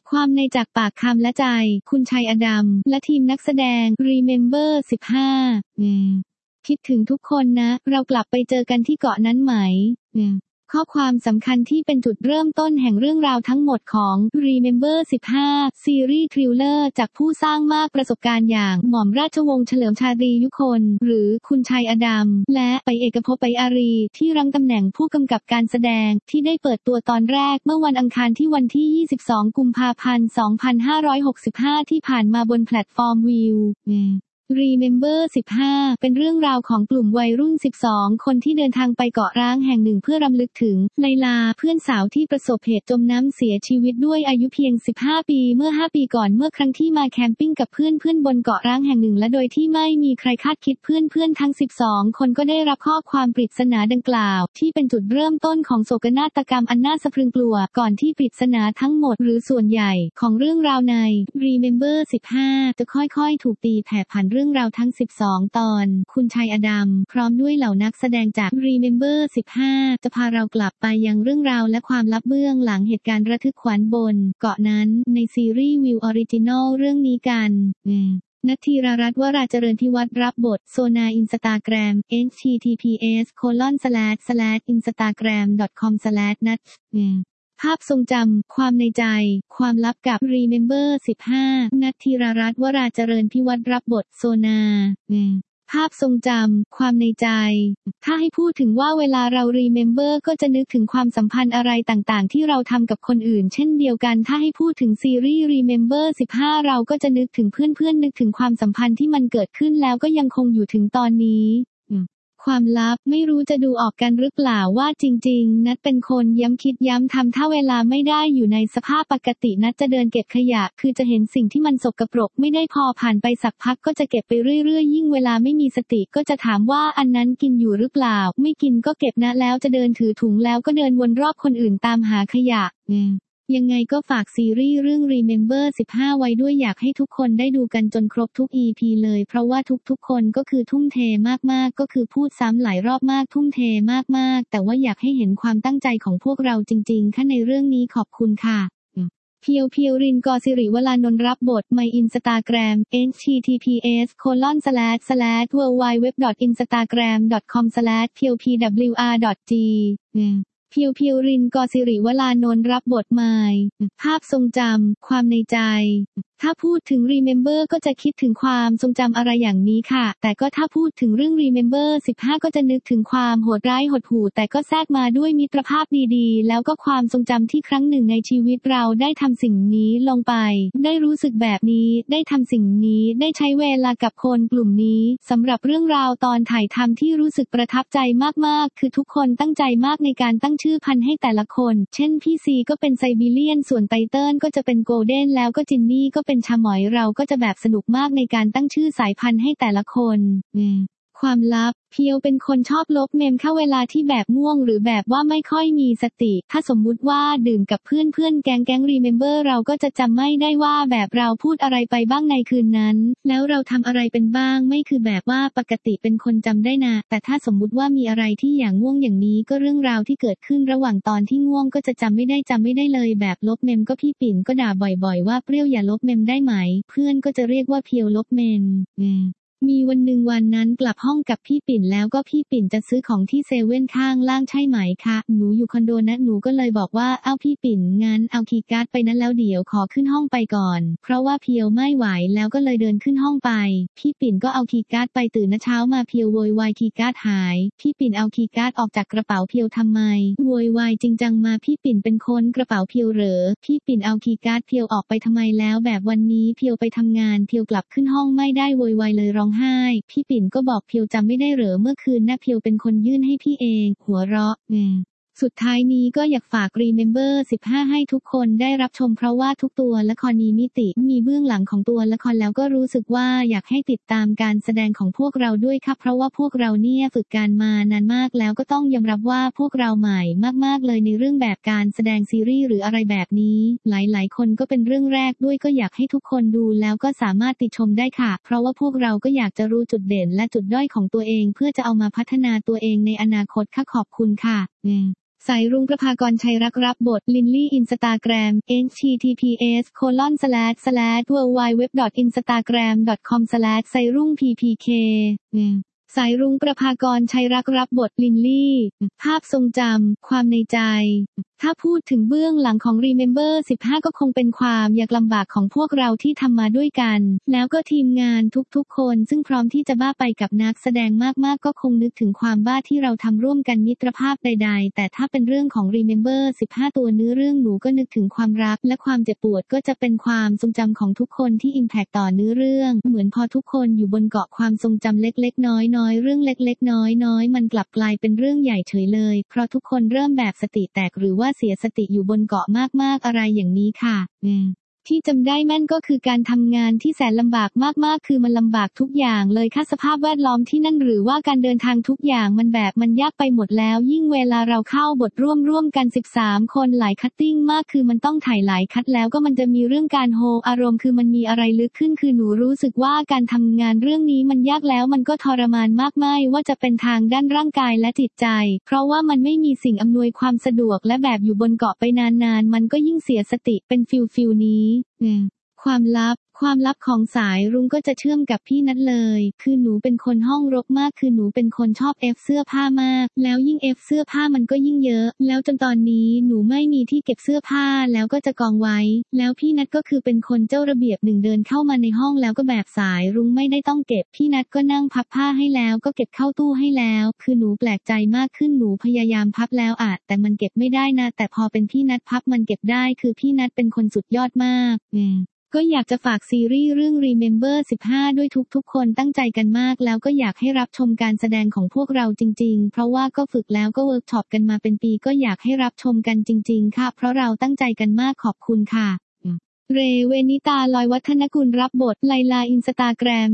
ความในจากปากคำและใจคุณชัยอดัมและทีมนักแสดง Remember 15 คิดถึงทุกคนนะเรากลับไปเจอกันที่เกาะนั้นไหมข้อความสำคัญที่เป็นจุดเริ่มต้นแห่งเรื่องราวทั้งหมดของ Remember 15 ซีรีส์ทริลเลอร์จากผู้สร้างมากประสบการณ์อย่างหม่อมราชวงศ์เฉลิมชาตรียุคนหรือคุณชัยอดัมและไปเอกภพ ไปอารีที่รั้งตำแหน่งผู้กำกับการแสดงที่ได้เปิดตัวตอนแรกเมื่อวันอังคารที่วันที่ 22 กุมภาพันธ์ 2565 ที่ผ่านมาบนแพลตฟอร์มวิวRemember 15 เป็นเรื่องราวของกลุ่มวัยรุ่น 12 คนที่เดินทางไปเกาะร้างแห่งหนึ่งเพื่อรำลึกถึงไลลาเพื่อนสาวที่ประสบเหตุจมน้ำเสียชีวิตด้วยอายุเพียง 15 ปีเมื่อ 5 ปีก่อนเมื่อครั้งที่มาแคมปิ้งกับเพื่อนๆบนเกาะร้างแห่งหนึ่งและโดยที่ไม่มีใครคาดคิดเพื่อนๆทั้ง 12 คนก็ได้รับข้อความปริศนาดังกล่าวที่เป็นจุดเริ่มต้นของโศกนาฏกรรมอันน่าสะพรึงกลัวก่อนที่ปริศนาทั้งหมดหรือส่วนใหญ่ของเรื่องราวใน Remember 15 จะค่อยๆถูกตีแผ่ผ่านเรื่องราวทั้ง 12 ตอนคุณชัยอดัมพร้อมด้วยเหล่านักแสดงจาก Remember 15 จะพาเรากลับไปยังเรื่องราวและความลับเบื้องหลังเหตุการณ์ระทึกขวัญบนเกาะนั้นในซีรีส์วิวออริจินอลเรื่องนี้กันณธีรรัตน์ วราเจริญพิวัตรรับบทโซนาอินสตาแกรม https://instagram.com/nat ภาพทรงจำความในใจความลับกับ Remember 15 ณธีรรัตน์ วราเจริญพิวัตรรับบทโซนาภาพทรงจำความในใจถ้าให้พูดถึงว่าเวลาเรา Remember ก็จะนึกถึงความสัมพันธ์อะไรต่างๆที่เราทำกับคนอื่นเช่นเดียวกันถ้าให้พูดถึงซีรีส์ Remember 15 เราก็จะนึกถึงเพื่อนๆนึกถึงความสัมพันธ์ที่มันเกิดขึ้นแล้วก็ยังคงอยู่ถึงตอนนี้ความลับไม่รู้จะดูออกกันหรือเปล่าว่าจริงๆนัดเป็นคนย้ำคิดย้ำทำถ้าเวลาไม่ได้อยู่ในสภาพปกตินัดจะเดินเก็บขยะคือจะเห็นสิ่งที่มันสกปรกไม่ได้พอผ่านไปสักพักก็จะเก็บไปเรื่อยๆยิ่งเวลาไม่มีสติก็จะถามว่าอันนั้นกินอยู่หรือเปล่าไม่กินก็เก็บนะแล้วจะเดินถือถุงแล้วก็เดินวนรอบคนอื่นตามหาขยะยังไงก็ฝากซีรีส์เรื่อง Remember 15 ไว้ด้วยอยากให้ทุกคนได้ดูกันจนครบทุก EP เลยเพราะว่าทุกๆคนก็คือทุ่มเทมากๆก็คือพูดซ้ำหลายรอบมากทุ่มเทมากๆแต่ว่าอยากให้เห็นความตั้งใจของพวกเราจริงๆค่ะในเรื่องนี้ขอบคุณค่ะเพียวรินกสิริวรานนท์รับบทใน Instagram https://www.instagram.com/piowr.g เพียวรินกสิริวรานนท์รับบทไมล์ภาพทรงจำความในใจถ้าพูดถึง Remember ก็จะคิดถึงความทรงจำอะไรอย่างนี้ค่ะแต่ก็ถ้าพูดถึงเรื่อง Remember 15 ก็จะนึกถึงความโหดร้ายหดหู่แต่ก็แทรกมาด้วยมิตรภาพดีๆแล้วก็ความทรงจำที่ครั้งหนึ่งในชีวิตเราได้ทำสิ่งนี้ลงไปได้รู้สึกแบบนี้ได้ทำสิ่งนี้ได้ใช้เวลากับคนกลุ่มนี้สำหรับเรื่องราวตอนถ่ายทำที่รู้สึกประทับใจมากๆคือทุกคนตั้งใจมากในการตั้งชื่อพันธุ์ให้แต่ละคนเช่นพี่ซีก็เป็นไซบีเรียนส่วนไตเติ้ลก็จะเป็นโกลเด้นแล้วก็จินนี่ก็เป็นชาหมอยเราก็จะแบบสนุกมากในการตั้งชื่อสายพันธุ์ให้แต่ละคนความลับเพียวเป็นคนชอบลบเมมเข้าเวลาที่แบบง่วงหรือแบบว่าไม่ค่อยมีสติถ้าสมมุติว่าดื่มกับเพื่อนแก๊ง Remember เราก็จะจำไม่ได้ว่าแบบเราพูดอะไรไปบ้างในคืนนั้นแล้วเราทำอะไรเป็นบ้างไม่คือแบบว่าปกติเป็นคนจำได้นะแต่ถ้าสมมุติว่ามีอะไรที่อย่างง่วงอย่างนี้ก็เรื่องราวที่เกิดขึ้นระหว่างตอนที่ง่วงก็จะจำไม่ได้เลยแบบลบเมมก็พี่ปิ่นก็ด่าบ่อยๆว่าเปรี้ยวอย่าลบเมมได้ไหมเพื่อนก็จะเรียกว่าเพียวลบเมมมีวันหนึ่งวันนั้นกลับห้องกับพี่ปิ่นแล้วก็พี่ปิ่นจะซื้อของที่เซเว่นข้างล่างใช่ไหมคะหนูอยู่คอนโดนะหนูก็เลยบอกว่าเอาพี่ปิ่นงั้นเอาคีย์การ์ดไปนั้นแล้วเดี๋ยวขอขึ้นห้องไปก่อนเพราะว่าเพียวไม่ไหวแล้วก็เลยเดินขึ้นห้องไปพี่ปิ่นก็เอาคีย์การ์ดไปตื่นนะเช้ามาเพียวโวยวายคีย์การ์ดหายพี่ปิ่นเอาคีย์การ์ดออกจากกระเป๋าเพียวทำไมโวยวายจริงจังมาพี่ปิ่นเป็นคนกระเป๋าเพียวเหรอพี่ปิ่นเอาคีย์การ์ดเพียวออกไปทำไมแล้วแบบวันนี้เพียวไปทำงานเพียวกลับขึ้นห้องไม่ได้โวยวายเลยร้องไห้พี่ปิ่นก็บอกเพียวจำไม่ได้เหรอเมื่อคืนนะเพียวเป็นคนยื่นให้พี่เองหัวเราะสุดท้ายนี้ก็อยากฝาก Remember 15 ให้ทุกคนได้รับชมเพราะว่าทุกตัวละครมีมิติมีเบื้องหลังของตัวละครแล้วก็รู้สึกว่าอยากให้ติดตามการแสดงของพวกเราด้วยครับเพราะว่าพวกเราเนี่ยฝึกการมานานมากแล้วก็ต้องยอมรับว่าพวกเราใหม่มากๆเลยในเรื่องแบบการแสดงซีรีส์หรืออะไรแบบนี้หลายๆคนก็เป็นเรื่องแรกด้วยก็อยากให้ทุกคนดูแล้วก็สามารถติชมได้ค่ะเพราะว่าพวกเราก็อยากจะรู้จุดเด่นและจุดด้อยของตัวเองเพื่อจะเอามาพัฒนาตัวเองในอนาคตค่ะขอบคุณค่ะสายรุ้งประภากรชัยรักรับบทลินลี่ Instagram https://www.instagram.com/ สายรุ้ง ppk สายรุ้งประภากรชัยรักรับบทลินลี่ภาพทรงจำความในใจถ้าพูดถึงเบื้องหลังของ Remember 15 ก็คงเป็นความยากลำบากของพวกเราที่ทำมาด้วยกันแล้วก็ทีมงานทุกๆคนซึ่งพร้อมที่จะบ้าไปกับนักแสดงมากๆก็คงนึกถึงความบ้าที่เราทำร่วมกันมิตรภาพใดๆแต่ถ้าเป็นเรื่องของ Remember 15 ตัวเนื้อเรื่องหนูก็นึกถึงความรักและความเจ็บปวดก็จะเป็นความทรงจำของทุกคนที่ impact ต่อเนื้อเรื่องเหมือนพอทุกคนอยู่บนเกาะความทรงจำเล็กๆน้อยๆเรื่องเล็กๆน้อยๆมันกลับกลายเป็นเรื่องใหญ่เฉยเลยเพราะทุกคนเริ่มแบบสติแตกหรือว่าเสียสติอยู่บนเกาะมากๆอะไรอย่างนี้ค่ะที่จำได้แม่นก็คือการทำงานที่แสนลำบากมากๆคือมันลำบากทุกอย่างเลยค่ะสภาพแวดล้อมที่นั่นหรือว่าการเดินทางทุกอย่างมันยากไปหมดแล้วยิ่งเวลาเราเข้าบทร่วมกัน13คนหลายคัตติ้งมากคือมันต้องถ่ายหลายคัดแล้วก็มันจะมีเรื่องการโฮอารมณ์คือมันมีอะไรลึกขึ้นคือหนูรู้สึกว่าการทำงานเรื่องนี้มันยากแล้วมันก็ทรมานมากไม่ว่าจะเป็นทางด้านร่างกายและจิตใจเพราะว่ามันไม่มีสิ่งอำนวยความสะดวกและแบบอยู่บนเกาะไปนานๆมันก็ยิ่งเสียสติเป็นฟิลนี้ความลับของสายรุ้งก็จะเชื่อมกับพี่นัทเลยคือหนูเป็นคนห้องรกมากคือหนูเป็นคนชอบเอฟเสื้อผ้ามากแล้วยิ่งเอฟเสื้อผ้ามันก็ยิ่งเยอะแล้วจนตอนนี้หนูไม่มีที่เก็บเสื้อผ้าแล้วก็จะกองไว้แล้วพี่นัทก็คือเป็นคนเจ้าระเบียบเดินเข้ามาในห้องแล้วก็แบบสายรุ้งไม่ได้ต้องเก็บพี่นัทก็นั่งพับผ้าให้แล้วก็เก็บเข้าตู้ให้แล้วคือหนูแปลกใจมากขึ้นหนูพยายามพับแล้วแต่มันเก็บไม่ได้นะแต่พอเป็นพี่นัทพับมันเก็บได้คือพี่นัทเป็นคนสุดยอดมากก็อยากจะฝากซีรีส์เรื่อง Remember 15 ด้วยทุกคนตั้งใจกันมากแล้วก็อยากให้รับชมการแสดงของพวกเราจริงๆเพราะว่าก็ฝึกแล้วก็เวิร์กช็อปกันมาเป็นปีก็อยากให้รับชมกันจริงๆค่ะเพราะเราตั้งใจกันมากขอบคุณค่ะเรเวนิตาลอยวัฒนกุลรับบทไลลา Instagram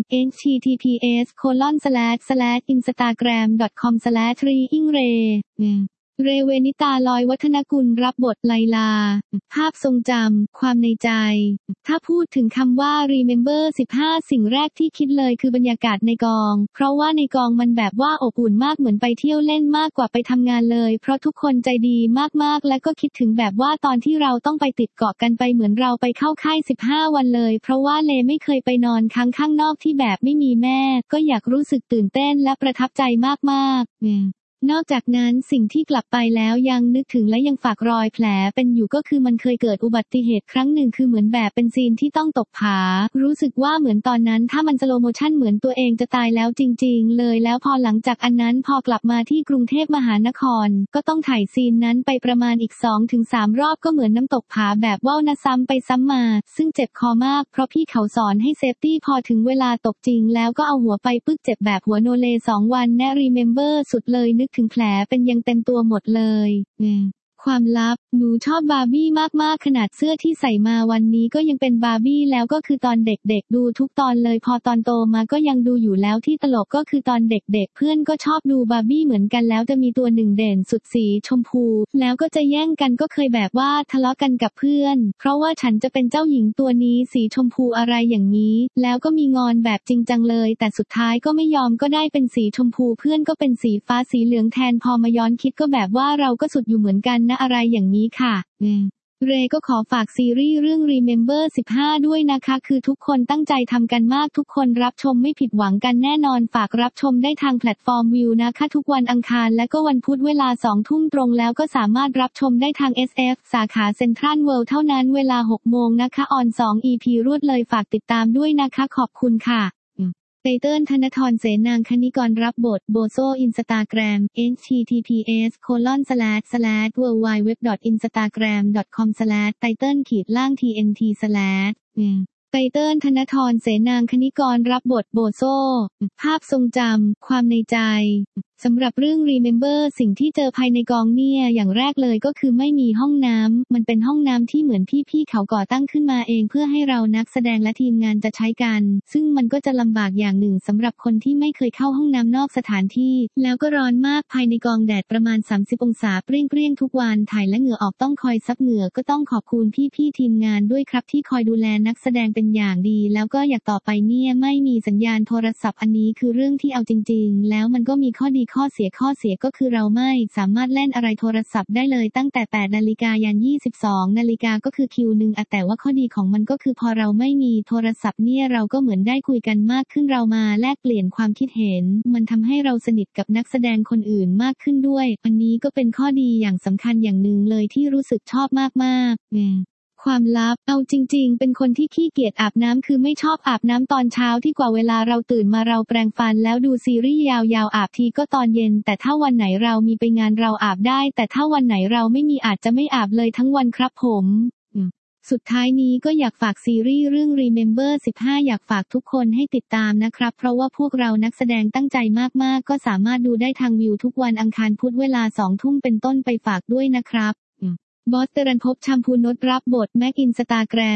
https://instagram.com/3ingray เรเวนิตาลอยวัฒนกุลรับบทไลลาภาพทรงจำความในใจถ้าพูดถึงคำว่า Remember 15 สิ่งแรกที่คิดเลยคือบรรยากาศในกองเพราะว่าในกองมันแบบว่าอบอุ่นมากเหมือนไปเที่ยวเล่นมากกว่าไปทำงานเลยเพราะทุกคนใจดีมากๆและก็คิดถึงแบบว่าตอนที่เราต้องไปติดเกาะกันไปเหมือนเราไปเข้าค่าย15 วันเลยเพราะว่าเลไม่เคยไปนอนค้างข้างนอกที่แบบไม่มีแม่ก็อยากรู้สึกตื่นเต้นและประทับใจมากๆนอกจากนั้นสิ่งที่กลับไปแล้วยังนึกถึงและยังฝากรอยแผลเป็นอยู่ก็คือมันเคยเกิดอุบัติเหตุครั้งหนึ่งคือเหมือนแบบเป็นซีนที่ต้องตกผารู้สึกว่าเหมือนตอนนั้นถ้ามันสโลโมชั่นเหมือนตัวเองจะตายแล้วจริงๆเลยแล้วพอหลังจากอันนั้นพอกลับมาที่กรุงเทพมหานครก็ต้องถ่ายซีนนั้นไปประมาณอีก 2-3 รอบก็เหมือนน้ำตกผาแบบว่าวนะซ้ำไปซ้ำมาซึ่งเจ็บคอมากเพราะพี่เขาสอนให้เซฟตี้พอถึงเวลาตกจริงแล้วก็เอาหัวไปปึ๊กเจ็บแบบหัวโนเล2 วันแน่ Remember สุดเลยนึกถึงแผลเป็นยังเต็มตัวหมดเลยความลับหนูชอบบาร์บี้มากๆขนาดเสื้อที่ใส่มาวันนี้ก็ยังเป็นบาร์บี้แล้วก็คือตอนเด็กๆดูทุกตอนเลยพอตอนโตมาก็ยังดูอยู่แล้วที่ตลกก็คือตอนเด็กๆเพื่อนก็ชอบดูบาร์บี้เหมือนกันแล้วจะมีตัวหนึ่งเด่นสุดสีชมพูแล้วก็จะแย่งกันก็เคยแบบว่าทะเลาะกันกับเพื่อนเพราะว่าฉันจะเป็นเจ้าหญิงตัวนี้สีชมพูอะไรอย่างนี้แล้วก็มีงอนแบบจริงจังเลยแต่สุดท้ายก็ไม่ยอมก็ได้เป็นสีชมพูเพื่อนก็เป็นสีฟ้าสีเหลืองแทนพอมาย้อนคิดก็แบบว่าเราก็สุดอยู่เหมือนกันนะอะไรอย่างนี้ค่ะเรก็ขอฝากซีรีส์เรื่อง Remember 15 ด้วยนะคะคือทุกคนตั้งใจทำกันมากทุกคนรับชมไม่ผิดหวังกันแน่นอนฝากรับชมได้ทางแพลตฟอร์มวิวนะคะทุกวันอังคารและก็วันพุธเวลา 20:00 นตรงแล้วก็สามารถรับชมได้ทาง SF สาขาเซ็นทรัลเวิลด์เท่านั้นเวลา 6 โมงนะคะออน 2 EP รวดเลยฝากติดตามด้วยนะคะขอบคุณค่ะไตเติ้ลธนธรเสนางคณิกรรับบทโบโซ Instagram https://www.instagram.com/title_tnt/ ไตเติ้ลธนธรเสนางคณิกรรับบทโบโซภาพทรงจำความในใจสำหรับเรื่อง Remember สิ่งที่เจอภายในกองเนี่ยอย่างแรกเลยก็คือไม่มีห้องน้ำมันเป็นห้องน้ำที่เหมือนพี่ๆเขาก่อตั้งขึ้นมาเองเพื่อให้เรานักแสดงและทีมงานจะใช้กันซึ่งมันก็จะลำบากอย่างหนึ่งสำหรับคนที่ไม่เคยเข้าห้องน้ำนอกสถานที่แล้วก็ร้อนมากภายในกองแดดประมาณ30 องศาเปรี้ยงทุกวันถ่ายและเหงื่อออกต้องคอยซับเหงื่อก็ต้องขอบคุณพี่ๆทีมงานด้วยครับที่คอยดูแลนักแสดงเป็นอย่างดีแล้วก็อยากต่อไปเนี่ยไม่มีสัญญาณโทรศัพท์อันนี้คือเรื่องที่เอาจริงๆแล้วมันก็มีข้อดีมีข้อเสียก็คือเราไม่สามารถเล่นอะไรโทรศัพท์ได้เลยตั้งแต่ 8 นาฬิกายัน 22 นาฬิกาก็คือคิวนึงแต่ว่าข้อดีของมันก็คือพอเราไม่มีโทรศัพท์เนี่ยเราก็เหมือนได้คุยกันมากขึ้นเรามาแลกเปลี่ยนความคิดเห็นมันทำให้เราสนิทกับนักแสดงคนอื่นมากขึ้นด้วยอันนี้ก็เป็นข้อดีอย่างสำคัญอย่างหนึ่งเลยที่รู้สึกชอบมากๆความลับเอาจริงๆเป็นคนที่ขี้เกียจอาบน้ำคือไม่ชอบอาบน้ำตอนเช้าที่กว่าเวลาเราตื่นมาเราแปรงฟันแล้วดูซีรีส์ยาวๆอาบทีก็ตอนเย็นแต่ถ้าวันไหนเรามีไปงานเราอาบได้แต่ถ้าวันไหนเราไม่มีอาจจะไม่อาบเลยทั้งวันครับผมสุดท้ายนี้ก็อยากฝากซีรีส์เรื่อง Remember 15 อยากฝากทุกคนให้ติดตามนะครับเพราะว่าพวกเรานักแสดงตั้งใจมากๆก็สามารถดูได้ทางวิวทุกวันอังคารพุธเวลา 20:00 นเป็นต้นไปฝากด้วยนะครับบอส เตรัญภพ ชัมพูนรับบทแม็กอินสตาแกรม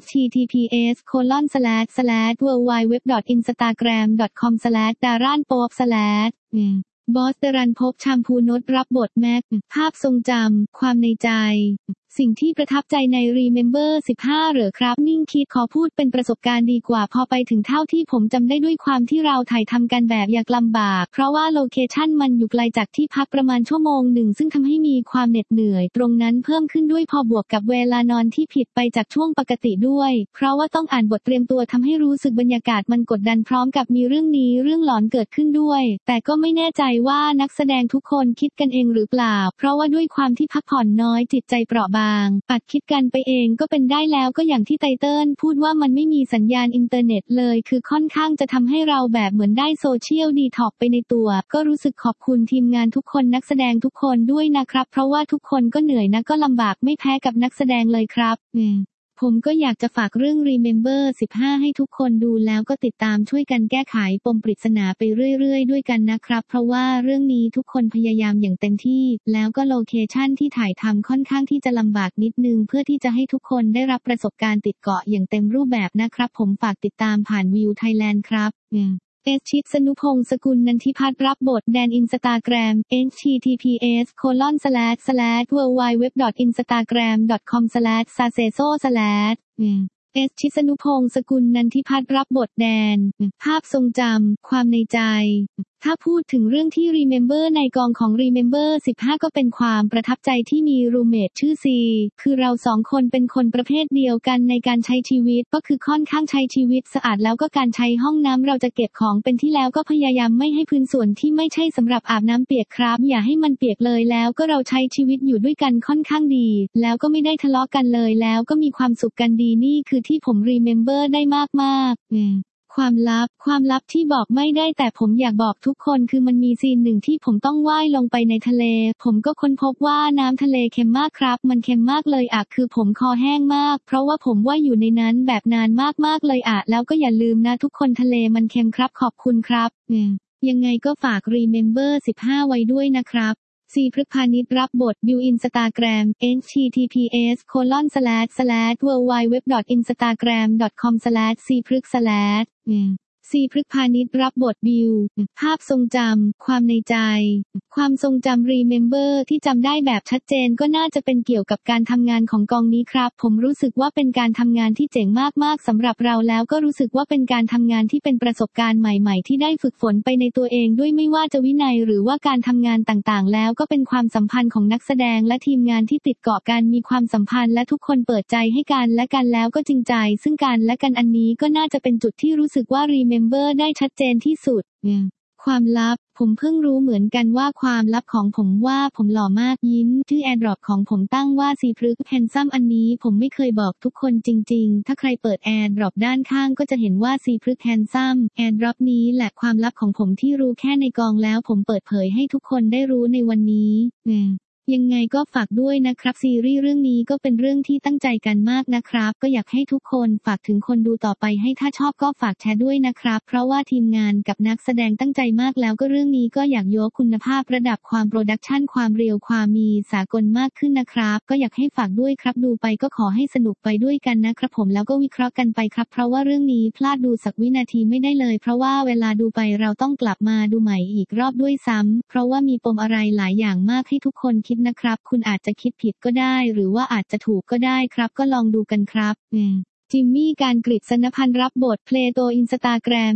https://www.instagram.com/ ดาร่านโป๊ป/ บอส เตรัญภพ ชัมพูนรับบทแม็กภาพทรงจำความในใจสิ่งที่ประทับใจใน Remember 15 เหรอครับนิ่งคิดขอพูดเป็นประสบการณ์ดีกว่าพอไปถึงเท่าที่ผมจำได้ด้วยความที่เราถ่ายทำกันแบบยากลำบากเพราะว่าโลเคชั่นมันอยู่ไกลจากที่พักประมาณชั่วโมงหนึ่งซึ่งทำให้มีความเหน็ดเหนื่อยตรงนั้นเพิ่มขึ้นด้วยพอบวกกับเวลานอนที่ผิดไปจากช่วงปกติด้วยเพราะว่าต้องอ่านบทเตรียมตัวทำให้รู้สึกบรรยากาศมันกดดันพร้อมกับมีเรื่องหลอนเกิดขึ้นด้วยแต่ก็ไม่แน่ใจว่านักแสดงทุกคนคิดกันเองหรือเปล่าเพราะว่าด้วยความที่พักผ่อนน้อยจิตใจเปราะบางอาจคิดกันไปเองก็เป็นได้แล้วก็อย่างที่ไตเติ้ลพูดว่ามันไม่มีสัญญาณอินเทอร์เน็ตเลยคือค่อนข้างจะทำให้เราแบบเหมือนได้โซเชียลดีท็อกไปในตัวก็รู้สึกขอบคุณทีมงานทุกคนนักแสดงทุกคนด้วยนะครับเพราะว่าทุกคนก็เหนื่อยนะก็ลำบากไม่แพ้กับนักแสดงเลยครับผมก็อยากจะฝากเรื่อง Remember 15 ให้ทุกคนดูแล้วก็ติดตามช่วยกันแก้ไขปมปริศนาไปเรื่อยๆด้วยกันนะครับเพราะว่าเรื่องนี้ทุกคนพยายามอย่างเต็มที่แล้วก็โลเคชั่นที่ถ่ายทำค่อนข้างที่จะลำบากนิดนึงเพื่อที่จะให้ทุกคนได้รับประสบการณ์ติดเกาะอย่างเต็มรูปแบบนะครับผมฝากติดตามผ่านวิวไทยแลนด์ครับชิดสนุพงศ์สกุลนันทิพัฒน์รับบทแดนอินสตาแกรม https://www.instagram.com/saseso/ ชิสนุพงศ์สกุลนันทิพัฒน์รับบทแดนภาพทรงจำความในใจถ้าพูดถึงเรื่องที่ Remember ในกองของ Remember 15 ก็เป็นความประทับใจที่มีรูมเมทชื่อซีคือเราสองคนเป็นคนประเภทเดียวกันในการใช้ชีวิตก็คือค่อนข้างใช้ชีวิตสะอาดแล้วก็การใช้ห้องน้ำเราจะเก็บของเป็นที่แล้วก็พยายามไม่ให้พื้นส่วนที่ไม่ใช่สำหรับอาบน้ำเปียกครับอย่าให้มันเปียกเลยแล้วก็เราใช้ชีวิตอยู่ด้วยกันค่อนข้างดีแล้วก็ไม่ได้ทะเลาะกันเลยแล้วก็มีความสุขกันดีนี่คือที่ผม Remember ได้มากๆความลับที่บอกไม่ได้แต่ผมอยากบอกทุกคนคือมันมีซีนหนึ่งที่ผมต้องว่ายลงไปในทะเลผมก็ค้นพบว่าน้ำทะเลเค็มมากครับมันเค็มมากเลยคือผมคอแห้งมากเพราะว่าผมว่ายอยู่ในนั้นแบบนานมากๆเลยแล้วก็อย่าลืมนะทุกคนทะเลมันเค็มครับขอบคุณครับยังไงก็ฝาก Remember 15 ไว้ด้วยนะครับซีพฤกษ์พานิชรับบทบิวอินสตาแกรม https://www.instagram.com/ ซีพฤกษ์/ซีพฤกษ์พานิชรับบทบิวภาพทรงจำความในใจความทรงจำ Remember ที่จำได้แบบชัดเจนก็น่าจะเป็นเกี่ยวกับการทำงานของกองนี้ครับผมรู้สึกว่าเป็นการทำงานที่เจ๋งมากๆสำหรับเราแล้วก็รู้สึกว่าเป็นการทำงานที่เป็นประสบการณ์ใหม่ๆที่ได้ฝึกฝนไปในตัวเองด้วยไม่ว่าจะวินัยหรือว่าการทำงานต่างๆแล้วก็เป็นความสัมพันธ์ของนักแสดงและทีมงานที่ติดเกาะกันมีความสัมพันธ์และทุกคนเปิดใจให้กันและกันแล้วก็จริงใจซึ่งกันและกันอันนี้ก็น่าจะเป็นจุดที่รู้สึกว่า Remember ได้ชัดเจนที่สุดความลับผมเพิ่งรู้เหมือนกันว่าความลับของผมว่าผมหล่อมากยิ้มชื่อแอร์ดรอปของผมตั้งว่าซีพฤกษ์แฮนซัมอันนี้ผมไม่เคยบอกทุกคนจริงๆถ้าใครเปิดแอร์ดรอปด้านข้างก็จะเห็นว่าซีพฤกษ์แฮนซัมแอร์ดรอปนี้แหละความลับของผมที่รู้แค่ในกองแล้วผมเปิดเผยให้ทุกคนได้รู้ในวันนี้ยังไงก็ฝากด้วยนะครับซีรีส์เรื่องนี้ก็เป็นเรื่องที่ตั้งใจกันมากนะครับก็อยากให้ทุกคนฝากถึงคนดูต่อไปให้ถ้าชอบก็ฝากแชร์ด้วยนะครับเพราะว่าทีมงานกับนักแสดงตั้งใจมากแล้วก็เรื่องนี้ก็อยากยกคุณภาพระดับความโปรดักชันความเรียวความมีสากลมากขึ้นนะครับก็อยากให้ฝากด้วยครับดูไปก็ขอให้สนุกไปด้วยกันนะครับผมแล้วก็วิเคราะห์กันไปครับเพราะว่าเรื่องนี้พลาดดูสักวินาทีไม่ได้เลยเพราะว่าเวลาดูไปเราต้องกลับมาดูใหม่อีกรอบด้วยซ้ำเพราะว่ามีปมอะไรหลายอย่างมากให้ทุกคนคิดนะครับคุณอาจจะคิดผิดก็ได้หรือว่าอาจจะถูกก็ได้ครับก็ลองดูกันครับจิมมี่การกฤษณพันธ์รับบทเพลโต Instagram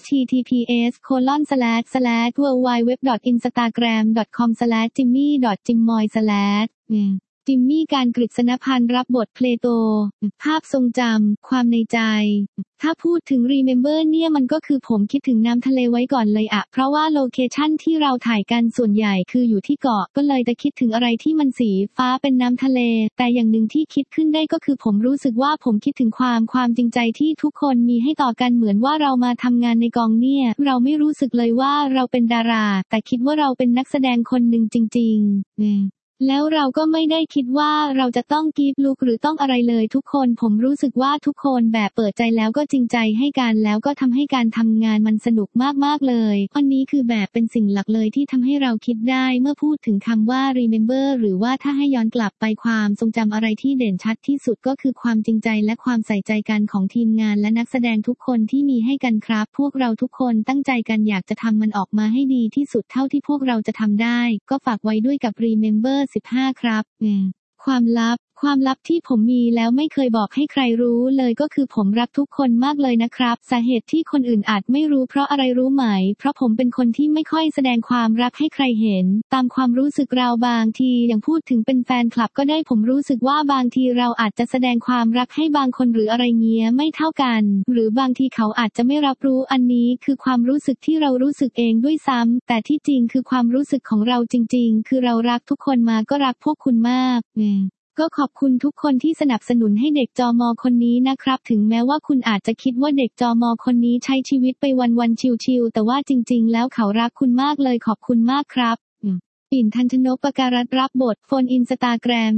https://www.instagram.com/jimmy.jimmoy/ จิมมี่การกฤษณพันธ์รับบทเพลโตภาพทรงจำความในใจถ้าพูดถึง Remember เนี่ยมันก็คือผมคิดถึงน้ำทะเลไว้ก่อนเลยอะเพราะว่าโลเคชั่นที่เราถ่ายกันส่วนใหญ่คืออยู่ที่เกาะก็เลยจะคิดถึงอะไรที่มันสีฟ้าเป็นน้ำทะเลแต่อย่างหนึ่งที่คิดขึ้นได้ก็คือผมรู้สึกว่าผมคิดถึงความจริงใจที่ทุกคนมีให้ต่อกันเหมือนว่าเรามาทำงานในกองเนี่ยเราไม่รู้สึกเลยว่าเราเป็นดาราแต่คิดว่าเราเป็นนักแสดงคนหนึ่งจริงๆแล้วเราก็ไม่ได้คิดว่าเราจะต้องกีบลุกหรือต้องอะไรเลยทุกคนผมรู้สึกว่าทุกคนแบบเปิดใจแล้วก็จริงใจให้กันแล้วก็ทำให้การทำงานมันสนุกมากๆเลยอันนี้คือแบบเป็นสิ่งหลักเลยที่ทำให้เราคิดได้เมื่อพูดถึงคำว่า remember หรือว่าถ้าให้ย้อนกลับไปความทรงจำอะไรที่เด่นชัดที่สุดก็คือความจริงใจและความใส่ใจกันของทีมงานและนักแสดงทุกคนที่มีให้กันครับพวกเราทุกคนตั้งใจกันอยากจะทำมันออกมาให้ดีที่สุดเท่าที่พวกเราจะทำได้ก็ฝากไว้ด้วยกับ remember 15 ครับความลับที่ผมมีแล้วไม่เคยบอกให้ใครรู้เลยก็คือผมรักทุกคนมากเลยนะครับสาเหตุที่คนอื่นอาจไม่รู้เพราะอะไรรู้ไหมเพราะผมเป็นคนที่ไม่ค่อยแสดงความรักให้ใครเห็นตามความรู้สึกเราบางทีอย่างพูดถึงเป็นแฟนคลับก็ได้ผมรู้สึกว่าบางทีเราอาจจะแสดงความรักให้บางคนหรืออะไรเงี้ยไม่เท่ากันหรือบางทีเขาอาจจะไม่รับรู้อันนี้คือความรู้สึกที่เรารู้สึกเองด้วยซ้ำแต่ที่จริงคือความรู้สึกของเราจริงๆคือเรารักทุกคนมาก็รักพวกคุณมากก็ขอบคุณทุกคนที่สนับสนุนให้เด็กจม.คนนี้นะครับถึงแม้ว่าคุณอาจจะคิดว่าเด็กจม.คนนี้ใช้ชีวิตไปวันๆชิลๆแต่ว่าจริงๆแล้วเขารักคุณมากเลยขอบคุณมากครับปิ่น ทันชนก ปการัตน์รับบทโฟน Instagram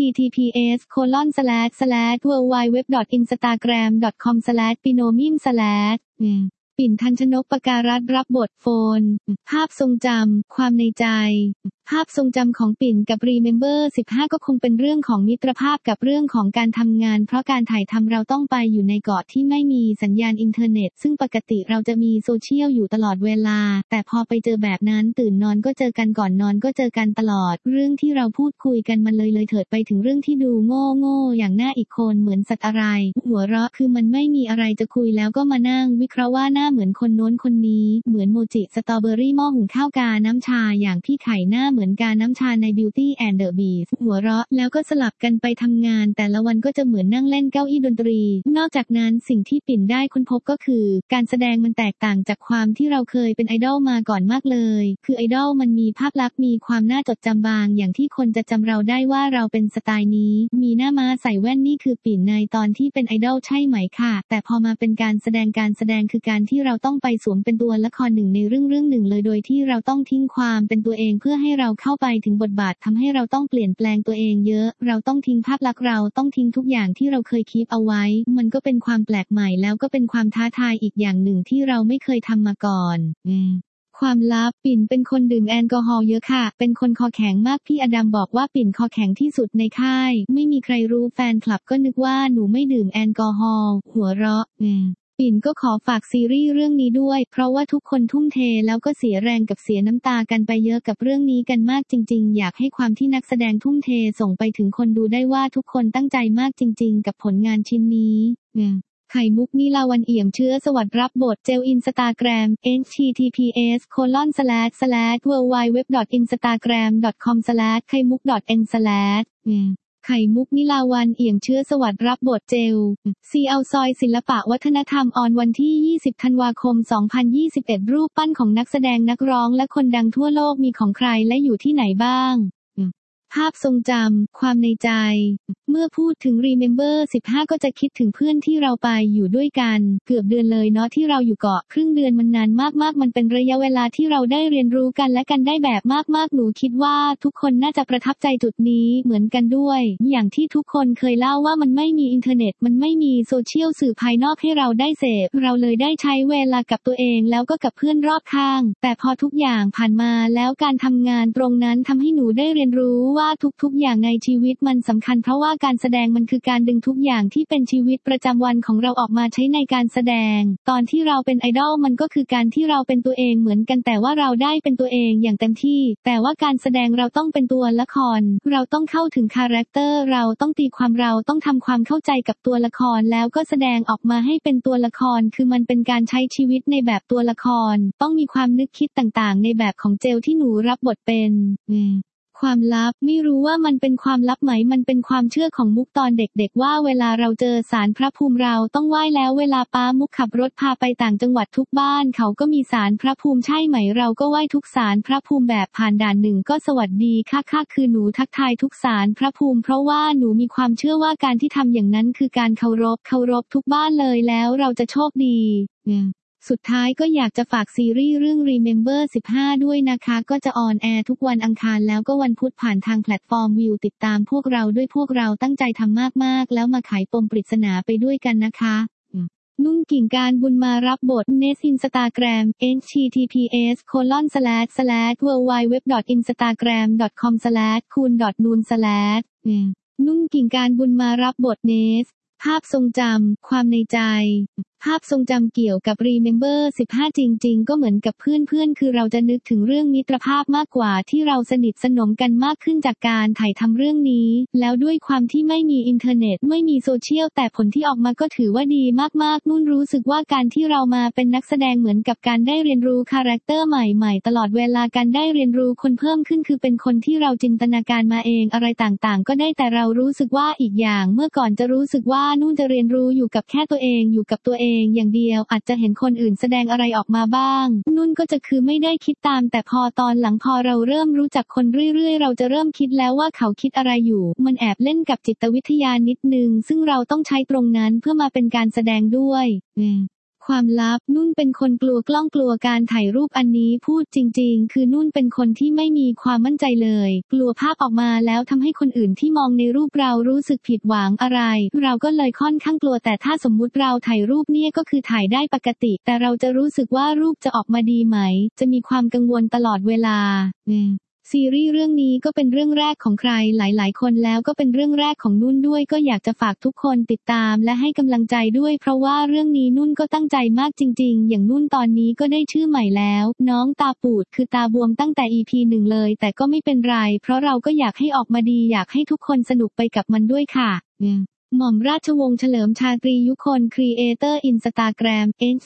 https://www.instagram.com/pinomim/ ปิ่น ทันชนก ปการัตน์รับบทโฟนภาพทรงจำความในใจภาพทรงจำของปิ่นกับ Remember 15 ก็คงเป็นเรื่องของมิตรภาพกับเรื่องของการทำงานเพราะการถ่ายทำเราต้องไปอยู่ในเกาะที่ไม่มีสัญญาณอินเทอร์เน็ตซึ่งปกติเราจะมีโซเชียลอยู่ตลอดเวลาแต่พอไปเจอแบบนั้นตื่นนอนก็เจอกันก่อนนอนก็เจอกันตลอดเรื่องที่เราพูดคุยกันมันเลยเถิดไปถึงเรื่องที่ดูโง่อย่างหน้าอีกคนเหมือนสัตว์อะไรหัวเราะคือมันไม่มีอะไรจะคุยแล้วก็มานั่งวิเคราะห์ว่าหน้าเหมือนคนโน้นคนนี้เหมือนโมจิสตรอเบอรี่หม้อหุงข้าวกาน้ำชาอย่างพี่ไข่หน้าเหมือนกาน้ำชาใน Beauty and the Beast หัวเราะแล้วก็สลับกันไปทำงานแต่ละวันก็จะเหมือนนั่งเล่นเก้าอี้ดนตรีนอกจากนั้นสิ่งที่ปิ่นได้ค้นพบก็คือการแสดงมันแตกต่างจากความที่เราเคยเป็นไอดอลมาก่อนมากเลยคือไอดอลมันมีภาพลักษณ์มีความน่าจดจำบางอย่างที่คนจะจำเราได้ว่าเราเป็นสไตล์นี้มีหน้าม้าใส่แว่นนี่คือปิ่นในตอนที่เป็นไอดอลใช่ไหมค่ะแต่พอมาเป็นการแสดงคือการที่เราต้องไปสวมเป็นตัวละครหนึ่งในเรื่องหนึ่งเลยโดยที่เราต้องทิ้งความเป็นตัวเองเพื่อให้เราเข้าไปถึงบทบาททำให้เราต้องเปลี่ยนแปลงตัวเองเยอะเราต้องทิ้งภาพลักษณ์เราต้องทิ้งทุกอย่างที่เราเคยคีปเอาไว้มันก็เป็นความแปลกใหม่แล้วก็เป็นความท้าทายอีกอย่างหนึ่งที่เราไม่เคยทำมาก่อนความลับปิ่นเป็นคนดื่มแอลกอฮอล์เยอะค่ะเป็นคนคอแข็งมากพี่อดัมบอกว่าปิ่นคอแข็งที่สุดในค่ายไม่มีใครรู้แฟนคลับก็นึกว่าหนูไม่ดื่มแอลกอฮอล์หัวเราะปิ่นก็ขอฝากซีรีส์เรื่องนี้ด้วยเพราะว่าทุกคนทุ่มเทแล้วก็เสียแรงกับเสียน้ำตากันไปเยอะกับเรื่องนี้กันมากจริงๆอยากให้ความที่นักแสดงทุ่มเทส่งไปถึงคนดูได้ว่าทุกคนตั้งใจมากจริงๆกับผลงานชิ้นนี้ไข่มุก นิลาวันเอี่ยมเชื้อสวัสดิ์รับบทเจล Instagram https://www.instagram.com/khaimuk.n/ ไข่มุก นิลาวันเอี่ยมเชื้อสวัสดิ์รับบทเจลซีเอาซอยศิลปะวัฒนธรรมออนวันที่ 20 ธันวาคม 2021 รูปปั้นของนักแสดงนักร้องและคนดังทั่วโลกมีของใครและอยู่ที่ไหนบ้างภาพทรงจำความในใจเมื่อพูดถึง Remember 15 ก็จะคิดถึงเพื่อนที่เราไปอยู่ด้วยกันเกือบเดือนเลยเนาะที่เราอยู่เกาะครึ่งเดือนมันนานมากๆมันเป็นระยะเวลาที่เราได้เรียนรู้กันและกันได้แบบมากๆหนูคิดว่าทุกคนน่าจะประทับใจจุดนี้เหมือนกันด้วยอย่างที่ทุกคนเคยเล่าว่ามันไม่มีอินเทอร์เน็ตมันไม่มีโซเชียลสื่อภายนอกให้เราได้เสพเราเลยได้ใช้เวลากับตัวเองแล้วก็กับเพื่อนรอบข้างแต่พอทุกอย่างผ่านมาแล้วการทำงานตรงนั้นทำให้หนูได้เรียนรู้ว่าทุกๆอย่างในชีวิตมันสำคัญเพราะว่าการแสดงมันคือการดึงทุกอย่างที่เป็นชีวิตประจำวันของเราออกมาใช้ในการแสดงตอนที่เราเป็นไอดอลมันก็คือการที่เราเป็นตัวเองเหมือนกันแต่ว่าเราได้เป็นตัวเองอย่างเต็มที่แต่ว่าการแสดงเราต้องเป็นตัวละครเราต้องเข้าถึงคาแรคเตอร์เราต้องตีความเราต้องทำความเข้าใจกับตัวละครแล้วก็แสดงออกมาให้เป็นตัวละครคือมันเป็นการใช้ชีวิตในแบบตัวละครต้องมีความนึกคิดต่างๆในแบบของเจลที่หนูรับบทเป็นความลับไม่รู้ว่ามันเป็นความลับไหมมันเป็นความเชื่อของมุกตอนเด็กๆว่าเวลาเราเจอศาลพระภูมิเราต้องไหว้แล้วเวลาป้ามุกขับรถพาไปต่างจังหวัดทุกบ้านเขาก็มีศาลพระภูมิใช่ไหมเราก็ไหว้ทุกศาลพระภูมิแบบผ่านด่านหนึ่งก็สวัสดีค่ะคือหนูทักทายทุกศาลพระภูมิเพราะว่าหนูมีความเชื่อว่าการที่ทำอย่างนั้นคือการเคารพทุกบ้านเลยแล้วเราจะโชคดีสุดท้ายก็อยากจะฝากซีรีส์เรื่อง Remember 15 ด้วยนะคะก็จะออนแอร์ทุกวันอังคารแล้วก็วันพุธผ่านทางแพลตฟอร์มวิวติดตามพวกเราด้วยพวกเราตั้งใจทำมากๆแล้วมาไขปมปริศนาไปด้วยกันนะคะนุ่นกิ่งการบุญมารับบทเนส Instagram https://www.instagram.com/kun.nun/ นุ่นกิ่งการบุญมารับบทเนสภาพทรงจำความในใจภาพทรงจำเกี่ยวกับ Remember 15 จริงๆก็เหมือนกับเพื่อนๆคือเราจะนึกถึงเรื่องมิตรภาพมากกว่าที่เราสนิทสนมกันมากขึ้นจากการถ่ายทำเรื่องนี้แล้วด้วยความที่ไม่มีอินเทอร์เน็ตไม่มีโซเชียลแต่ผลที่ออกมาก็ถือว่าดีมากๆนุ่นรู้สึกว่าการที่เรามาเป็นนักแสดงเหมือนกับการได้เรียนรู้คาแรคเตอร์ใหม่ๆตลอดเวลาการได้เรียนรู้คนเพิ่มขึ้นคือเป็นคนที่เราจินตนาการมาเองอะไรต่างๆก็ได้แต่เรารู้สึกว่าอีกอย่างเมื่อก่อนจะรู้สึกว่านุ่นจะเรียนรู้อยู่กับแค่ตัวเองอยู่กับตัวเองอย่างเดียวอาจจะเห็นคนอื่นแสดงอะไรออกมาบ้างนุ่นก็จะคือไม่ได้คิดตามแต่พอตอนหลังพอเราเริ่มรู้จักคนเรื่อยๆเราจะเริ่มคิดแล้วว่าเขาคิดอะไรอยู่มันแอบเล่นกับจิตวิทยานิดนึงซึ่งเราต้องใช้ตรงนั้นเพื่อมาเป็นการแสดงด้วยความลับนุ่นเป็นคนกลัวกล้องกลัวการถ่ายรูปอันนี้พูดจริงๆคือนุ่นเป็นคนที่ไม่มีความมั่นใจเลยกลัวภาพออกมาแล้วทำให้คนอื่นที่มองในรูปเรารู้สึกผิดหวังอะไรเราก็เลยค่อนข้างกลัวแต่ถ้าสมมุติเราถ่ายรูปเนี่ยก็คือถ่ายได้ปกติแต่เราจะรู้สึกว่ารูปจะออกมาดีไหมจะมีความกังวลตลอดเวลาซีรีส์เรื่องนี้ก็เป็นเรื่องแรกของใครหลายๆคนแล้วก็เป็นเรื่องแรกของนุ่นด้วยก็อยากจะฝากทุกคนติดตามและให้กำลังใจด้วยเพราะว่าเรื่องนี้นุ่นก็ตั้งใจมากจริงๆอย่างนุ่นตอนนี้ก็ได้ชื่อใหม่แล้วน้องตาปูดคือตาบวมตั้งแต่ EP 1 เลยแต่ก็ไม่เป็นไรเพราะเราก็อยากให้ออกมาดีอยากให้ทุกคนสนุกไปกับมันด้วยค่ะหม่อมราชวงศ์เฉลิมชาตรียุคนครีเอเตอร์ Instagram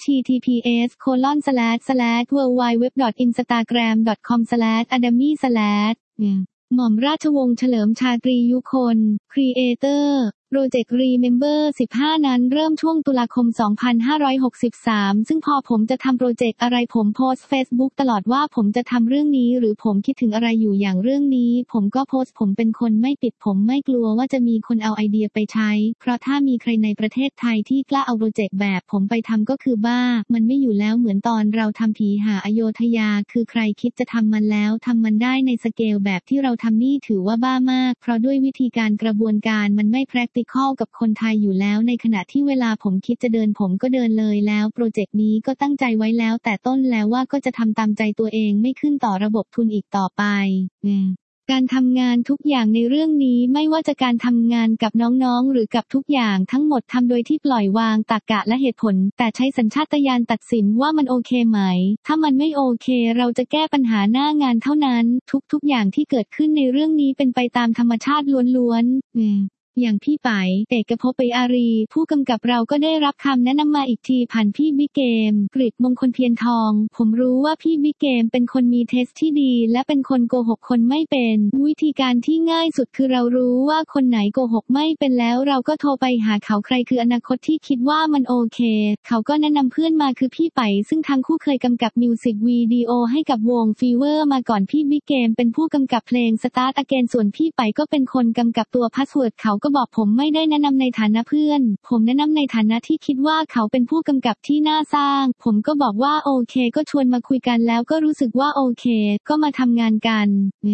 https://www.instagram.com/adami/ หม่อมราชวงศ์เฉลิมชาตรียุคนครีเอเตอร์โปรเจกต์ Remember 15 นั้นเริ่มช่วงตุลาคม 2563 ซึ่งพอผมจะทำโปรเจกต์อะไรผมโพสต์ Facebook ตลอดว่าผมจะทำเรื่องนี้หรือผมคิดถึงอะไรอยู่อย่างเรื่องนี้ผมก็โพสต์ผมเป็นคนไม่ปิดผมไม่กลัวว่าจะมีคนเอาไอเดียไปใช้เพราะถ้ามีใครในประเทศไทยที่กล้าเอาโปรเจกต์แบบผมไปทำก็คือบ้ามันไม่อยู่แล้วเหมือนตอนเราทำผีหาอโยธยาคือใครคิดจะทำมันแล้วทำมันได้ในสเกลแบบที่เราทำนี่ถือว่าบ้ามากเพราะด้วยวิธีการกระบวนการมันไม่ practical กับคนไทยอยู่แล้วในขณะที่เวลาผมคิดจะเดินผมก็เดินเลยแล้วโปรเจกต์นี้ก็ตั้งใจไว้แล้วแต่ต้นแล้วว่าก็จะทำตามใจตัวเองไม่ขึ้นต่อระบบทุนอีกต่อไปการทำงานทุกอย่างในเรื่องนี้ไม่ว่าจะการทำงานกับน้องๆหรือกับทุกอย่างทั้งหมดทำโดยที่ปล่อยวางตรรกะและเหตุผลแต่ใช้สัญชาตญาณตัดสินว่ามันโอเคไหมถ้ามันไม่โอเคเราจะแก้ปัญหาหน้างานเท่านั้นทุกอย่างที่เกิดขึ้นในเรื่องนี้เป็นไปตามธรรมชาติล้วนๆอย่างพี่ไปเอกภพ ไปอารีผู้กำกับเราก็ได้รับคำแนะนำมาอีกทีผ่านพี่บิ๊กเกมกฤษมงคลเพียรทองผมรู้ว่าพี่บิ๊กเกมเป็นคนมีเทสที่ดีและเป็นคนโกหกคนไม่เป็นวิธีการที่ง่ายสุดคือเรารู้ว่าคนไหนโกหกไม่เป็นแล้วเราก็โทรไปหาเขาใครคืออนาคตที่คิดว่ามันโอเคเขาก็แนะนำเพื่อนมาคือพี่ไปซึ่งทั้งคู่เคยกำกับมิวสิกวิดีโอให้กับวงฟีเวอร์มาก่อนพี่บิ๊กเกมเป็นผู้กำกับเพลง Start Again ส่วนพี่ไปก็เป็นคนกำกับตัวพาสเวิร์ดเขาก็บอกผมไม่ได้แนะนำในฐานะเพื่อนผมแนะนำในฐานะที่คิดว่าเขาเป็นผู้กำกับที่น่าสร้างผมก็บอกว่าโอเคก็ชวนมาคุยกันแล้วก็รู้สึกว่าโอเคก็มาทำงานกัน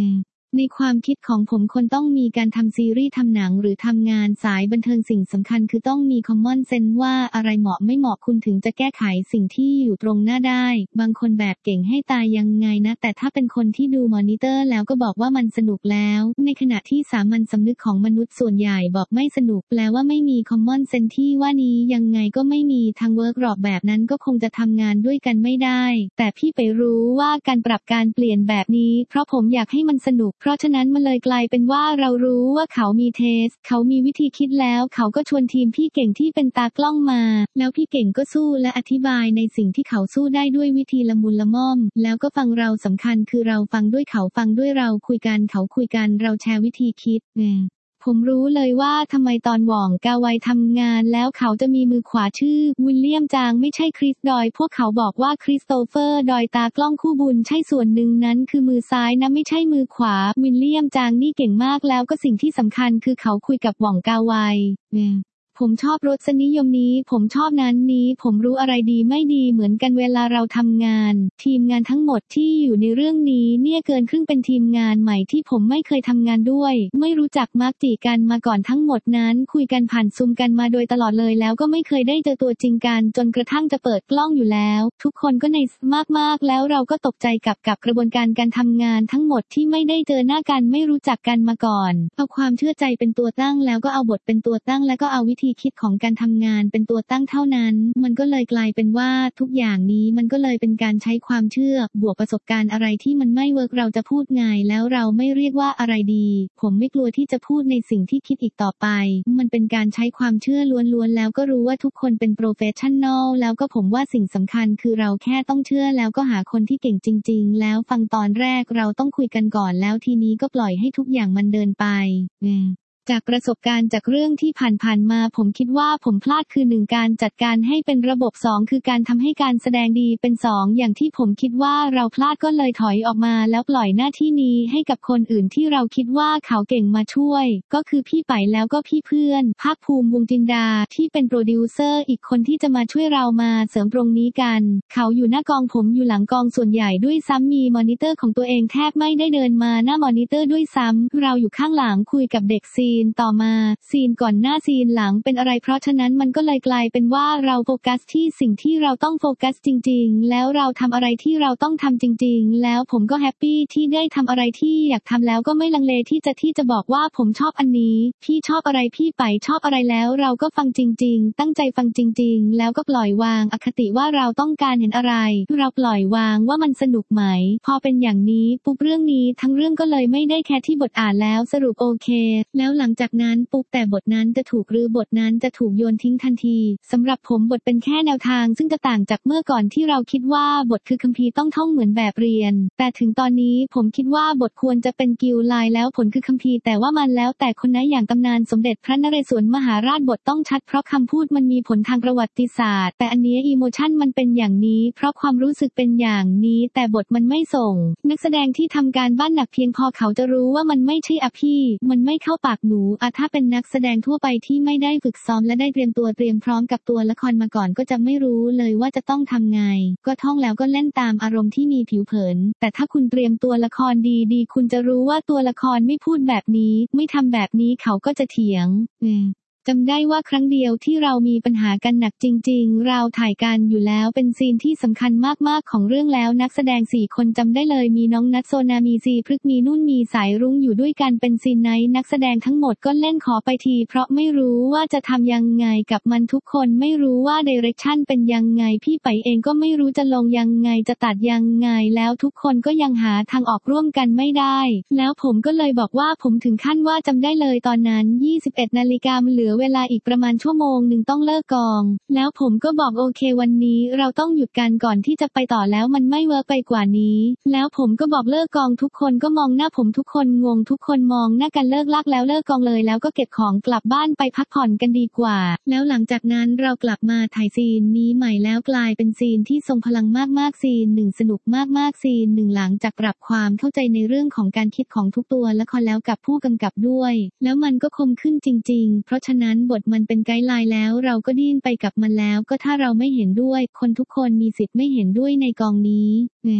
ในความคิดของผมคนต้องมีการทำซีรีส์ทำหนังหรือทำงานสายบันเทิงสิ่งสำคัญคือต้องมีคอมมอนเซนส์ว่าอะไรเหมาะไม่เหมาะคุณถึงจะแก้ไขสิ่งที่อยู่ตรงหน้าได้บางคนแบบเก่งให้ตายยังไงนะแต่ถ้าเป็นคนที่ดูมอนิเตอร์แล้วก็บอกว่ามันสนุกแล้วในขณะที่สามัญสำนึกของมนุษย์ส่วนใหญ่บอกไม่สนุกแปลว่าไม่มีคอมมอนเซนส์ที่ว่านี้ยังไงก็ไม่มีทางเวิร์กหรอกแบบนั้นก็คงจะทำงานด้วยกันไม่ได้แต่พี่ไปรู้ว่าการปรับการเปลี่ยนแบบนี้เพราะผมอยากให้มันสนุกเพราะฉะนั้นมันเลยกลายเป็นว่าเรารู้ว่าเขามีเทสเขามีวิธีคิดแล้วเขาก็ชวนทีมพี่เก่งที่เป็นตากล้องมาแล้วพี่เก่งก็สู้และอธิบายในสิ่งที่เขาสู้ได้ด้วยวิธีละมุนละม่อมแล้วก็ฟังเราสำคัญคือเราฟังด้วยเขาฟังด้วยเราคุยกันเขาคุยกันเราแชร์วิธีคิดผมรู้เลยว่าทำไมตอนหว่องกาไวทำงานแล้วเขาจะมีมือขวาชื่อวิลเลียมจางไม่ใช่คริสดอยพวกเขาบอกว่าคริสโตเฟอร์ดอยตากล้องคู่บุญใช่ส่วนหนึ่งนั้นคือมือซ้ายนะไม่ใช่มือขวาวิลเลียมจางนี่เก่งมากแล้วก็สิ่งที่สำคัญคือเขาคุยกับหว่องกาไวผมชอบรสนิยมนี้ผมชอบนั้นนี้ผมรู้อะไรดีไม่ดีเหมือนกันเวลาเราทำงานทีมงานทั้งหมดที่อยู่ในเรื่องนี้เนี่ยเกินครึ่งเป็นทีมงานใหม่ที่ผมไม่เคยทำงานด้วยไม่รู้จักมักจีกันมาก่อนทั้งหมดนั้นคุยกันผ่านซูมกันมาโดยตลอดเลยแล้วก็ไม่เคยได้เจอตัวจริงกันจนกระทั่งจะเปิดกล้องอยู่แล้วทุกคนก็ในมากๆแล้วเราก็ตกใจกับกระบวนการการทำงานทั้งหมดที่ไม่ได้เจอหน้ากันไม่รู้จักกันมาก่อนเอาความเชื่อใจเป็นตัวตั้งแล้วก็เอาบทเป็นตัวตั้งแล้วก็เอาวิธีคิดของการทำงานเป็นตัวตั้งเท่านั้นมันก็เลยกลายเป็นว่าทุกอย่างนี้มันก็เลยเป็นการใช้ความเชื่อบวกประสบการณ์อะไรที่มันไม่เวิร์กเราจะพูดไงแล้วเราไม่เรียกว่าอะไรดีผมไม่กลัวที่จะพูดในสิ่งที่คิดอีกต่อไปมันเป็นการใช้ความเชื่อล้วนๆแล้วก็รู้ว่าทุกคนเป็นโปรเฟสชั่นแนลแล้วก็ผมว่าสิ่งสำคัญคือเราแค่ต้องเชื่อแล้วก็หาคนที่เก่งจริงๆแล้วฟังตอนแรกเราต้องคุยกันก่อนแล้วทีนี้ก็ปล่อยให้ทุกอย่างมันเดินไปจากประสบการณ์จากเรื่องที่ผ่านๆมาผมคิดว่าผมพลาดคือ 1การจัดการให้เป็นระบบ2คือการทำให้การแสดงดีเป็น2อย่างที่ผมคิดว่าเราพลาดก็เลยถอยออกมาแล้วปล่อยหน้าที่นี้ให้กับคนอื่นที่เราคิดว่าเขาเก่งมาช่วยก็คือพี่ไปแล้วก็พี่เพื่อนภาคภูมิวงศ์จินดาที่เป็นโปรดิวเซอร์อีกคนที่จะมาช่วยเรามาเสริมตรงนี้กันเขาอยู่หน้ากองผมอยู่หลังกองส่วนใหญ่ด้วยซ้ำมีมอนิเตอร์ของตัวเองแทบไม่ได้เดินมาหน้ามอนิเตอร์ด้วยซ้ำเราอยู่ข้างหลังคุยกับเด็กซีนต่อมาซีนก่อนหน้าซีนหลังเป็นอะไรเพราะฉะนั้นมันก็เลยกลายเป็นว่าเราโฟกัสที่สิ่งที่เราต้องโฟกัสจริงๆแล้วเราทำอะไรที่เราต้องทำจริงๆแล้วผมก็แฮปปี้ที่ได้ทำอะไรที่อยากทำแล้วก็ไม่ลังเลที่จะบอกว่าผมชอบอันนี้พี่ชอบอะไรพี่ไปชอบอะไรแล้วเราก็ฟังจริงๆตั้งใจฟังจริงๆแล้วก็ปล่อยวางอคติว่าเราต้องการเห็นอะไรเราปล่อยวางว่ามันสนุกไหมพอเป็นอย่างนี้ปุ๊บเรื่องนี้ทั้งเรื่องก็เลยไม่ได้แค่ที่บทอ่านแล้วสรุปโอเคแล้วหลังจากนั้นปุ๊บแต่บทนั้นจะถูกหรือบทนั้นจะถูกโยนทิ้งทันทีสำหรับผมบทเป็นแค่แนวทางซึ่งจะต่างจากเมื่อก่อนที่เราคิดว่าบทคือคัมภีร์ต้องท่องเหมือนแบบเรียนแต่ถึงตอนนี้ผมคิดว่าบทควรจะเป็นกิลไลน์แล้วผลคือคัมภีร์แต่ว่ามันแล้วแต่คนนะอย่างตำนานสมเด็จพระนเรศวรมหาราชบทต้องชัดเพราะคำพูดมันมีผลทางประวัติศาสตร์แต่อันนี้อีโมชั่นมันเป็นอย่างนี้เพราะความรู้สึกเป็นอย่างนี้แต่บทมันไม่ส่งนักแสดงที่ทำการบ้านหนักเพียงพอเขาจะรู้ว่ามันไม่ใช่อพี่มันไม่เข้าปากหนูถ้าเป็นนักแสดงทั่วไปที่ไม่ได้ฝึกซ้อมและได้เตรียมพร้อมกับตัวละครมาก่อนก็จะไม่รู้เลยว่าจะต้องทำไงก็ท่องแล้วก็เล่นตามอารมณ์ที่มีผิวเผินแต่ถ้าคุณเตรียมตัวละครดีๆคุณจะรู้ว่าตัวละครไม่พูดแบบนี้ไม่ทำแบบนี้เขาก็จะเถียงจำได้ว่าครั้งเดียวที่เรามีปัญหากันหนักจริงๆเราถ่ายกันอยู่แล้วเป็นซีนที่สำคัญมากๆของเรื่องแล้วนักแสดง4คนจำได้เลยมีน้องนัทโซนามีซีพฤกษ์มีนุ่นมีสายรุ้งอยู่ด้วยกันเป็นซีนไหนนักแสดงทั้งหมดก็เล่นขอไปทีเพราะไม่รู้ว่าจะทำยังไงกับมันทุกคนไม่รู้ว่าไดเรคชั่นเป็นยังไงพี่ไปเองก็ไม่รู้จะลงยังไงจะตัดยังไงแล้วทุกคนก็ยังหาทางออกร่วมกันไม่ได้แล้วผมก็เลยบอกว่าผมถึงขั้นว่าจำได้เลยตอนนั้น 21 นาฬิกาเหลือเวลาอีกประมาณชั่วโมงหนึ่งต้องเลิกกองแล้วผมก็บอกโอเควันนี้เราต้องหยุดกันก่อนที่จะไปต่อแล้วมันไม่เวิร์กไปกว่านี้แล้วผมก็บอกเลิกกองทุกคนก็มองหน้าผมทุกคนงงทุกคนมองหน้ากันเลิกลักแล้วเลิกกองเลยแล้วก็เก็บของกลับบ้านไปพักผ่อนกันดีกว่าแล้วหลังจากนั้นเรากลับมาถ่ายซีนนี้ใหม่แล้วกลายเป็นซีนที่ทรงพลังมากๆซีนหนึ่งสนุกมากๆซีนหนึ่งหลังจากปรับความเข้าใจในเรื่องของการคิดของทุกตัวละครแล้วกับผู้กำกับด้วยแล้วมันก็คมขึ้นจริงๆเพราะฉะนั้นบทมันเป็นไกด์ไลน์แล้วเราก็ดิ้นไปกับมันแล้วก็ถ้าเราไม่เห็นด้วยคนทุกคนมีสิทธิ์ไม่เห็นด้วยในกองนี้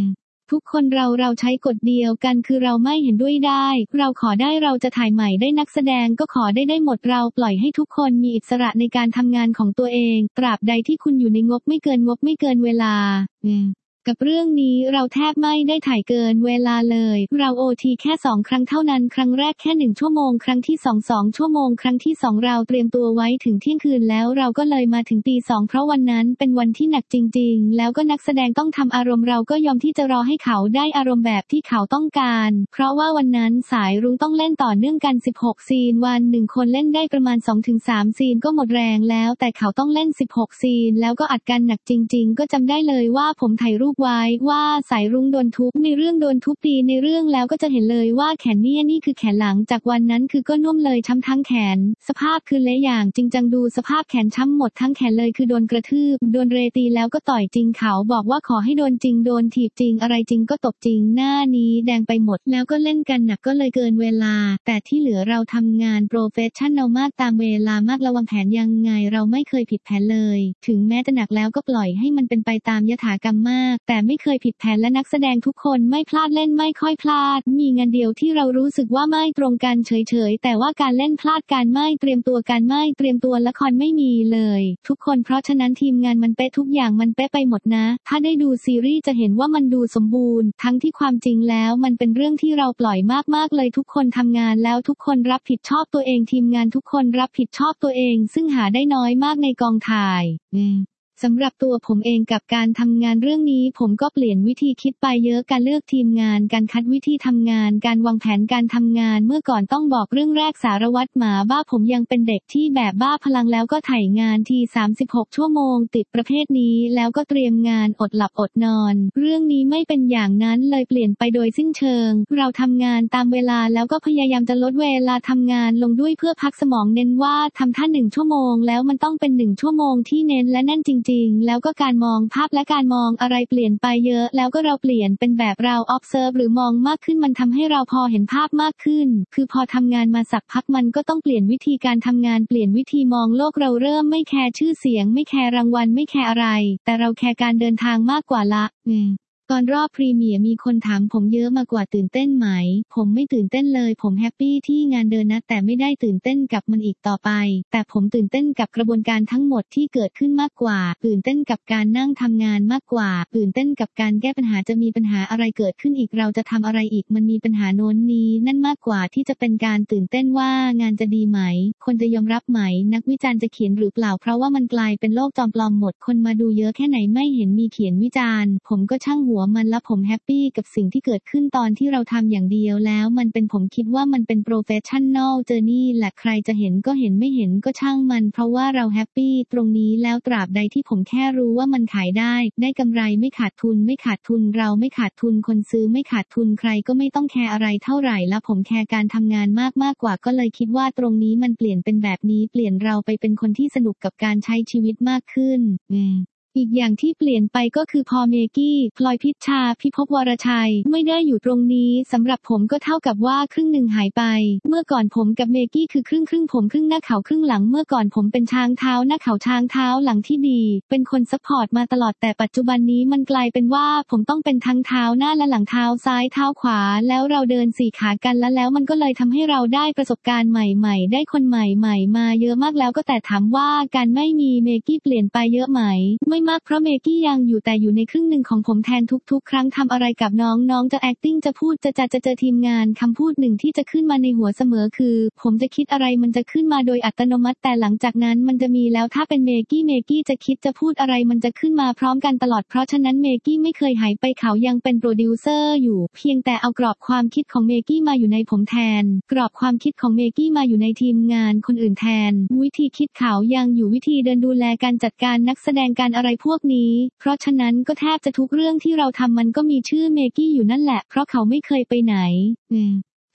ทุกคนเราใช้กฎเดียวกันคือเราไม่เห็นด้วยได้เราขอได้เราจะถ่ายใหม่ได้นักแสดงก็ขอได้หมดเราปล่อยให้ทุกคนมีอิสระในการทำงานของตัวเองตราบใดที่คุณอยู่ในงบไม่เกินเวลากับเรื่องนี้เราแทบไม่ได้ถ่ายเกินเวลาเลยเราโอทีแค่2 ครั้งเท่านั้นครั้งแรกแค่1 ชั่วโมงครั้งที่2 ชั่วโมงครั้งที่2เราเตรียมตัวไว้ถึงเที่ยงคืนแล้วเราก็เลยมาถึงตี 2เพราะวันนั้นเป็นวันที่หนักจริงๆแล้วก็นักแสดงต้องทำอารมณ์เราก็ยอมที่จะรอให้เขาได้อารมณ์แบบที่เขาต้องการเพราะว่าวันนั้นสายรุ้งต้องเล่นต่อเนื่องกัน16 ซีนวัน1คนเล่นได้ประมาณ 2-3 ซีนก็หมดแรงแล้วแต่เขาต้องเล่น16 ซีนแล้วก็อัดกันหนักจริงๆก็จำได้เลยว่าผมถ่ายรูปไว้ว่าสายรุ้งโดนทุบในเรื่องโดนทุบตีในเรื่องแล้วก็จะเห็นเลยว่าแขนนี่คือแขนหลังจากวันนั้นคือก็น่วมเลยช้ำทั้งแขนสภาพคือเละอย่างจริงจังดูสภาพแขนช้ำหมดทั้งแขนเลยคือโดนกระทืบโดนเรตีแล้วก็ต่อยจริงเขาบอกว่าขอให้โดนจริงโดนถีบจริงอะไรจริงก็ตบจริงหน้านี้แดงไปหมดแล้วก็เล่นกันหนักก็เลยเกินเวลาแต่ที่เหลือเราทำงานโปรเฟสชั่นแนลมากตามเวลามากระวังแผนยังไงเราไม่เคยผิดแผนเลยถึงแม้จะหนักแล้วก็ปล่อยให้มันเป็นไปตามยถากรรมมากแต่ไม่เคยผิดแผนและนักแสดงทุกคนไม่พลาดเล่นไม่ค่อยพลาดมีงานเดียวที่เรารู้สึกว่าไม่ตรงกันเฉยๆแต่ว่าการเล่นพลาดการไม่เตรียมตัวการไม่เตรียมตัวละครไม่มีเลยทุกคนเพราะฉะนั้นทีมงานมันเป๊ะทุกอย่างมันเป๊ะไปหมดนะถ้าได้ดูซีรีส์จะเห็นว่ามันดูสมบูรณ์ทั้งที่ความจริงแล้วมันเป็นเรื่องที่เราปล่อยมากๆเลยทุกคนทำงานแล้วทุกคนรับผิดชอบตัวเองทีมงานทุกคนรับผิดชอบตัวเองซึ่งหาได้น้อยมากในกองถ่ายสำหรับตัวผมเองกับการทำงานเรื่องนี้ผมก็เปลี่ยนวิธีคิดไปเยอะการเลือกทีมงานการคัดวิธีทำงานการวางแผนการทำงานเมื่อก่อนต้องบอกเรื่องแรกสารวัตรหมาบ้าผมยังเป็นเด็กที่แบบบ้าพลังแล้วก็ถ่ายงานที36 ชั่วโมงติดประเภทนี้แล้วก็เตรียมงานอดหลับอดนอนเรื่องนี้ไม่เป็นอย่างนั้นเลยเปลี่ยนไปโดยสิ้นเชิงเราทำงานตามเวลาแล้วก็พยายามจะลดเวลาทำงานลงด้วยเพื่อพักสมองเน้นว่าทำท่า1 ชั่วโมงแล้วมันต้องเป็น1 ชั่วโมงที่เน้นและแน่นจริงๆแล้วก็การมองภาพและการมองอะไรเปลี่ยนไปเยอะแล้วก็เราเปลี่ยนเป็นแบบเรา observe หรือมองมากขึ้นมันทำให้เราพอเห็นภาพมากขึ้นคือพอทำงานมาสักพักมันก็ต้องเปลี่ยนวิธีการทำงานเปลี่ยนวิธีมองโลกเราเริ่มไม่แคร์ชื่อเสียงไม่แคร์รางวัลไม่แคร์อะไรแต่เราแคร์การเดินทางมากกว่าละก่อนรอบพรีเมียร์มีคนถามผมเยอะมากกว่าตื่นเต้นไหมผมไม่ตื่นเต้นเลยผมแฮปปี้ที่งานเดินนะแต่ไม่ได้ตื่นเต้นกับมันอีกต่อไปแต่ผมตื่นเต้นกับกระบวนการทั้งหมดที่เกิดขึ้นมากกว่าตื่นเต้นกับการนั่งทำงานมากกว่าตื่นเต้นกับการแก้ปัญหาจะมีปัญหาอะไรเกิดขึ้นอีกเราจะทำอะไรอีกมันมีปัญหาโน้นนี้นั่นมากกว่าที่จะเป็นการตื่นเต้นว่างานจะดีไหมคนจะยอมรับไหมนักวิจารณ์จะเขียนหรือเปล่าเพราะว่ามันกลายเป็นโลกจอมปลอมหมดคนมาดูเยอะแค่ไหนไม่เห็นมีเขียนวิจารณ์ผมก็ช่างหัวมันและผมแฮปปี้กับสิ่งที่เกิดขึ้นตอนที่เราทำอย่างเดียวแล้วมันเป็นผมคิดว่ามันเป็นโปรเฟสชั่นแนลเจอร์นี่แหละใครจะเห็นก็เห็นไม่เห็นก็ช่างมันเพราะว่าเราแฮปปี้ตรงนี้แล้วตราบใดที่ผมแค่รู้ว่ามันขายได้กำไรไม่ขาดทุนเราไม่ขาดทุนคนซื้อไม่ขาดทุนใครก็ไม่ต้องแคร์อะไรเท่าไหร่และผมแคร์การทำงานมากกว่าก็เลยคิดว่าตรงนี้มันเปลี่ยนเป็นแบบนี้เปลี่ยนเราไปเป็นคนที่สนุกกับการใช้ชีวิตมากขึ้นอีกอย่างที่เปลี่ยนไปก็คือพอเมกี้พลอยพิชชาพิภพวรชัยไม่ได้อยู่ตรงนี้สำหรับผมก็เท่ากับว่าครึ่งหนึ่งหายไปเมื่อก่อนผมกับเมกี้คือครึ่งผมครึ่งหน้าเขาครึ่งหลังเมื่อก่อนผมเป็นช้างเท้าหน้าเขาช้างเท้าหลังที่ดีเป็นคนซัพพอร์ตมาตลอดแต่ปัจจุบันนี้มันกลายเป็นว่าผมต้องเป็นทั้งเท้าหน้าและหลังเท้าซ้ายเท้าขวาแล้วเราเดินสี่ขากันแล้วมันก็เลยทำให้เราได้ประสบการณ์ใหม่ๆได้คนใหม่ๆมาเยอะมากแล้วก็แต่ถามว่าการไม่มีเมกี้เปลี่ยนไปเยอะไหมไม่มากเพราะเมกี้ยังอยู่แต่อยู่ในครึ่งหนึ่งของผมแทนทุกๆครั้งทำอะไรกับน้องจะ acting จะพูดจะเจอทีมงานคำพูดหนึ่งที่จะขึ้นมาในหัวเสมอคือผมจะคิดอะไรมันจะขึ้นมาโดยอัตโนมัติแต่หลังจากนั้นมันจะมีแล้วถ้าเป็นเมกี้จะคิดจะพูดอะไรมันจะขึ้นมาพร้อมกันตลอดเพราะฉะนั้นเมกี้ไม่เคยหายไปเขายังเป็นโปรดิวเซอร์อยู่เพียงแต่เอากรอบความคิดของเมกี้มาอยู่ในผมแทนกรอบความคิดของเมกี้มาอยู่ในทีมงานคนอื่นแทนวิธีคิดเขายังอยู่วิธีเดินดูแลการจัดการนักแสดงการอะไรพวกนี้เพราะฉะนั้นก็แทบจะทุกเรื่องที่เราทำมันก็มีชื่อเมกี้อยู่นั่นแหละเพราะเขาไม่เคยไปไหน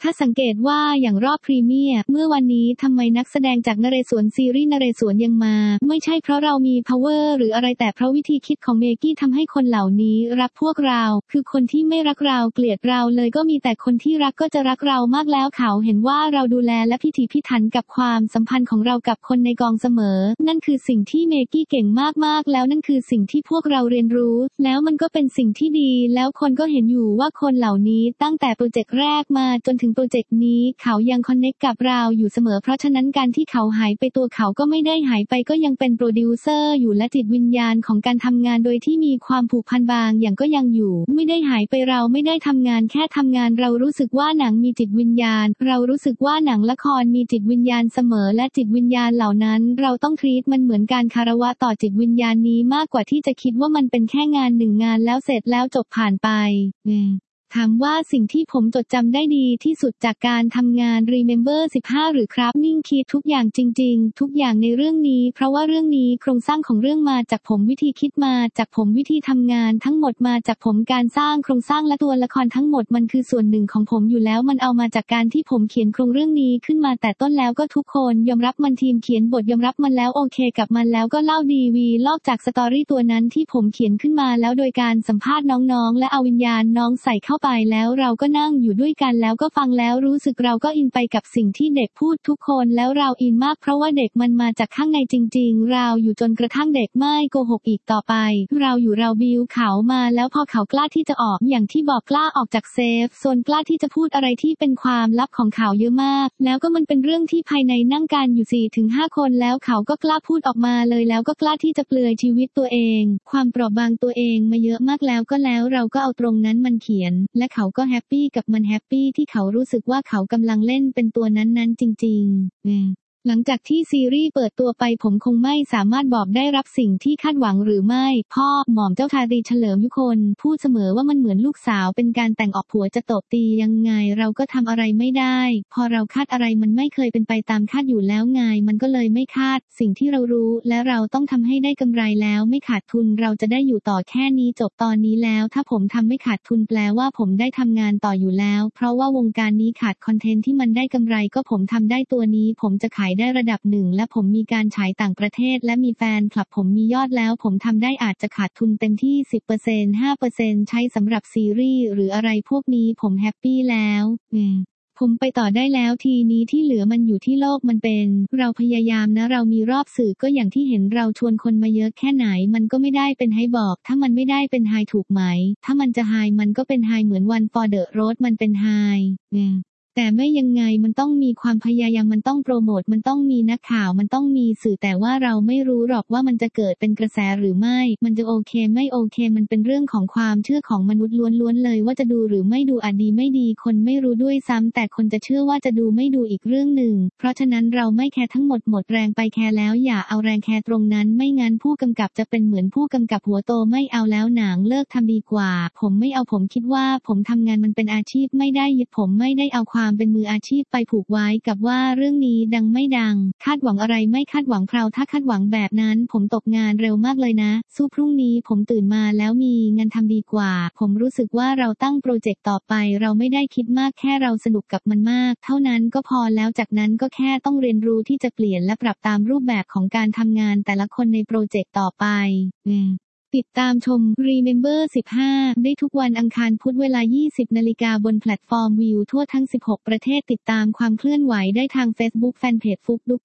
ถ้าสังเกตว่าอย่างรอบพรีเมียร์เมื่อวันนี้ทำไมนักแสดงจากนเรศวรซีรีส์นเรศวรยังมาไม่ใช่เพราะเรามี power หรืออะไรแต่เพราะวิธีคิดของเมกี้ทำให้คนเหล่านี้รักพวกเราคือคนที่ไม่รักเราเกลียดเราเลยก็มีแต่คนที่รักก็จะรักเรามากแล้วเขาเห็นว่าเราดูแลและพิถีพิถันกับความสัมพันธ์ของเรากับคนในกองเสมอนั่นคือสิ่งที่เมกี้เก่งมากๆแล้วนั่นคือสิ่งที่พวกเราเรียนรู้แล้วมันก็เป็นสิ่งที่ดีแล้วคนก็เห็นอยู่ว่าคนเหล่านี้ตั้งแต่โปรเจกต์แรกมาจนถึงโปรเจกต์นี้เขายังคอนเนคกับเราอยู่เสมอเพราะฉะนั้นการที่เขาหายไปตัวเขาก็ไม่ได้หายไปก็ยังเป็นโปรดิวเซอร์อยู่และจิตวิญญาณของการทำงานโดยที่มีความผูกพันบางอย่างก็ยังอยู่ไม่ได้หายไปเราไม่ได้ทำงานแค่ทำงานเรารู้สึกว่าหนังมีจิตวิญญาณเรารู้สึกว่าหนังละครมีจิตวิญญาณเสมอและจิตวิญญาณเหล่านั้นเราต้องทรีตมันเหมือนการคารวะต่อจิตวิญญาณนี้มากกว่าที่จะคิดว่ามันเป็นแค่งานหนึ่งงานแล้วเสร็จแล้วจบผ่านไปถามว่าสิ่งที่ผมจดจำได้ดีที่สุดจากการทำงาน Remember 15 หรือครับนิ่งคิดทุกอย่างจริงๆทุกอย่างในเรื่องนี้เพราะว่าเรื่องนี้โครงสร้างของเรื่องมาจากผมวิธีคิดมาจากผมวิธีทำงานทั้งหมดมาจากผมการสร้างโครงสร้างและตัวละครทั้งหมดมันคือส่วนหนึ่งของผมอยู่แล้วมันเอามาจากการที่ผมเขียนโครงเรื่องนี้ขึ้นมาแต่ต้นแล้วก็ทุกคนยอมรับมันทีมเขียนบทยอมรับมันแล้วโอเคกับมันแล้วก็เล่าดีวีลอกจากสตอรี่ตัวนั้นที่ผมเขียนขึ้นมาแล้วโดยการสัมภาษณ์น้องๆและเอาวิญญาณน้องใส่เข้าไปแล้วเราก็นั่งอยู่ด้วยกันแล้วก็ฟังแล้วรู้สึกเราก็อินไปกับสิ่งที่เด็กพูดทุกคนแล้วเราอินมากเพราะว่าเด็กมันมาจากข้างในจริงๆเราอยู่จนกระทั่งเด็กไม่โกหกอีกต่อไปเราอยู่เราบิวเขามาแล้วพอเขากล้าที่จะออกอย่างที่บอกกล้าออกจากเซฟโซนกล้าที่จะพูดอะไรที่เป็นความลับของเขาเยอะมากแล้วก็มันเป็นเรื่องที่ภายในนั่งกันอยู่ 4-5 คนแล้วเขาก็กล้าพูดออกมาเลยแล้วก็กล้าที่จะเปลือยชีวิตตัวเองความเปราะบางตัวเองมาเยอะมากแล้วเราก็เอาตรงนั้นมันเขียนและเขาก็แฮปปี้กับมันแฮปปี้ที่เขารู้สึกว่าเขากำลังเล่นเป็นตัวนั้นๆจริงๆหลังจากที่ซีรีส์เปิดตัวไปผมคงไม่สามารถบอกได้รับสิ่งที่คาดหวังหรือไม่พ่อหม่อมเจ้าชาตรีเฉลิมยุคนพูดเสมอว่ามันเหมือนลูกสาวเป็นการแต่งออกผัวจะตบตียังไงเราก็ทำอะไรไม่ได้พอเราคาดอะไรมันไม่เคยเป็นไปตามคาดอยู่แล้วไงมันก็เลยไม่คาดสิ่งที่เรารู้และเราต้องทำให้ได้กำไรแล้วไม่ขาดทุนเราจะได้อยู่ต่อแค่นี้จบตอนนี้แล้วถ้าผมทำไม่ขาดทุนแปลว่าผมได้ทำงานต่ออยู่แล้วเพราะว่าวงการนี้ขาดคอนเทนต์ที่มันได้กำไรก็ผมทำได้ตัวนี้ผมจะขายได้ระดับหนึ่งและผมมีการฉายต่างประเทศและมีแฟนคลับผมมียอดแล้วผมทำได้อาจจะขาดทุนเต็มที่ 10% 5% ใช้สำหรับซีรีส์หรืออะไรพวกนี้ผมแฮปปี้แล้วผมไปต่อได้แล้วทีนี้ที่เหลือมันอยู่ที่โลกมันเป็นเราพยายามนะเรามีรอบสื่อก็อย่างที่เห็นเราชวนคนมาเยอะแค่ไหนมันก็ไม่ได้เป็นไฮบอกถ้ามันไม่ได้เป็นไฮถูกไหมถ้ามันจะไฮมันก็เป็นไฮเหมือน One for the Road มันเป็นไฮแต่ไม่ยังไงมันต้องมีความพยายามมันต้องโปรโมทมันต้องมีนักข่าวมันต้องมีสื่อแต่ว่าเราไม่รู้หรอกว่ามันจะเกิดเป็นกระแสหรือไม่มันจะโอเคไม่โอเคมันเป็นเรื่องของความเชื่อของมนุษย์ล้วนๆเลยว่าจะดูหรือไม่ดูอาจดีไม่ดีคนไม่รู้ด้วยซ้ำแต่คนจะเชื่อว่าจะดูไม่ดูอีกเรื่องหนึ่งเพราะฉะนั้นเราไม่แคร์ทั้งหมดหมดแรงไปแคร์แล้วอย่าเอาแรงแคร์ตรงนั้นไม่งั้นผู้กำกับจะเป็นเหมือนผู้กำกับหัวโตไม่เอาแล้วหนังเลิกทำดีกว่าผมไม่เอาผมคิดว่าผมทำงานมันเป็นอาชีพไม่ได้ยึดผมไม่ได้เอาความเป็นมืออาชีพไปผูกไว้กับว่าเรื่องนี้ดังไม่ดังคาดหวังอะไรไม่คาดหวังเพราถ้าคาดหวังแบบนั้นผมตกงานเร็วมากเลยนะสู้พรุ่งนี้ผมตื่นมาแล้วมีงานทำดีกว่าผมรู้สึกว่าเราตั้งโปรเจกต์ต่อไปเราไม่ได้คิดมากแค่เราสนุกกับมันมากเท่านั้นก็พอแล้วจากนั้นก็แค่ต้องเรียนรู้ที่จะเปลี่ยนและปรับตามรูปแบบของการทำงานแต่ละคนในโปรเจกต์ต่อไปติดตามชม Remember 15 ได้ทุกวันอังคารพุธเวลา 20 นาฬิกาบนแพลตฟอร์มวิวทั่วทั้ง 16 ประเทศติดตามความเคลื่อนไหวได้ทาง Facebook Fanpage Fukduk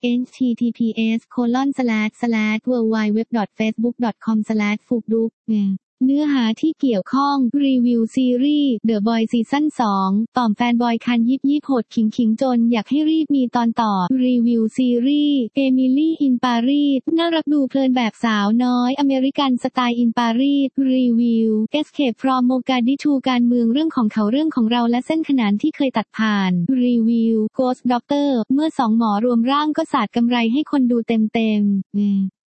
https://www.facebook.com/fukduk เนื้อหาที่เกี่ยวข้องรีวิวซีรีส์ The Boy ซีซั่น 2 ต่อมแฟนบอยคันยิบโหดขิงจนอยากให้รีบมีตอนต่อรีวิวซีรีส์ Emily in Paris น่ารักดูเพลินแบบสาวน้อยอเมริกันสไตล์ in Paris รีวิว Escape from Mogadishu การเมืองเรื่องของเขาเรื่องของเราและเส้นขนานที่เคยตัดผ่านรีวิว Ghost Doctor เมื่อ2 หมอรวมร่างก็สาดกำไรให้คนดูเต็ม